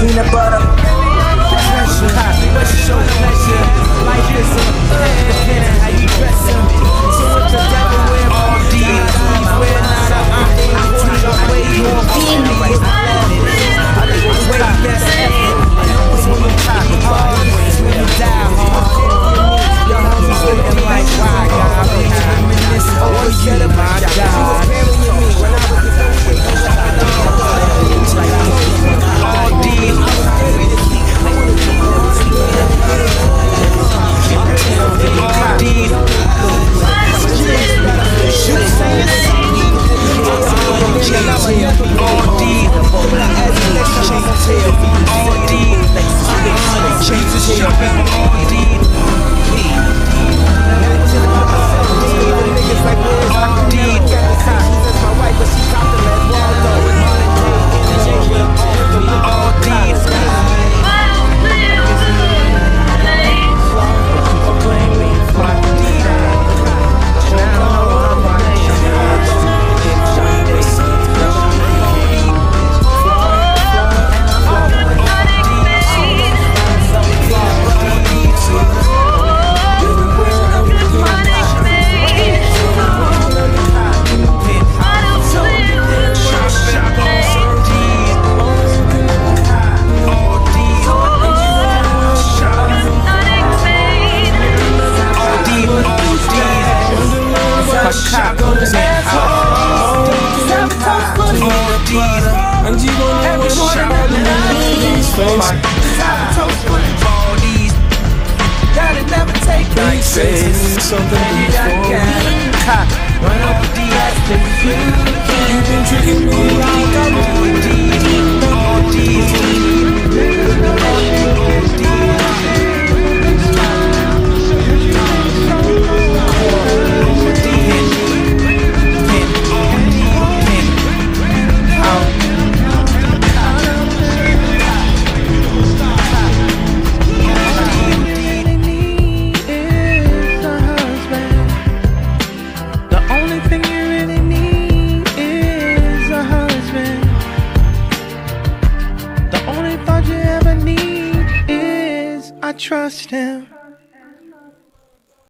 peanut butter. Pressure, what's your pleasure? Life is a depending how you dress him. So what the devil wear all deep, we're not a I took your way more feelings. I think it's way best effort. It's when you talk hard, it's when you die hard. Your homies looking like why God be reminisce over you, my God. She was burying me when I was a kid. All deep. You've been treating me like trust him.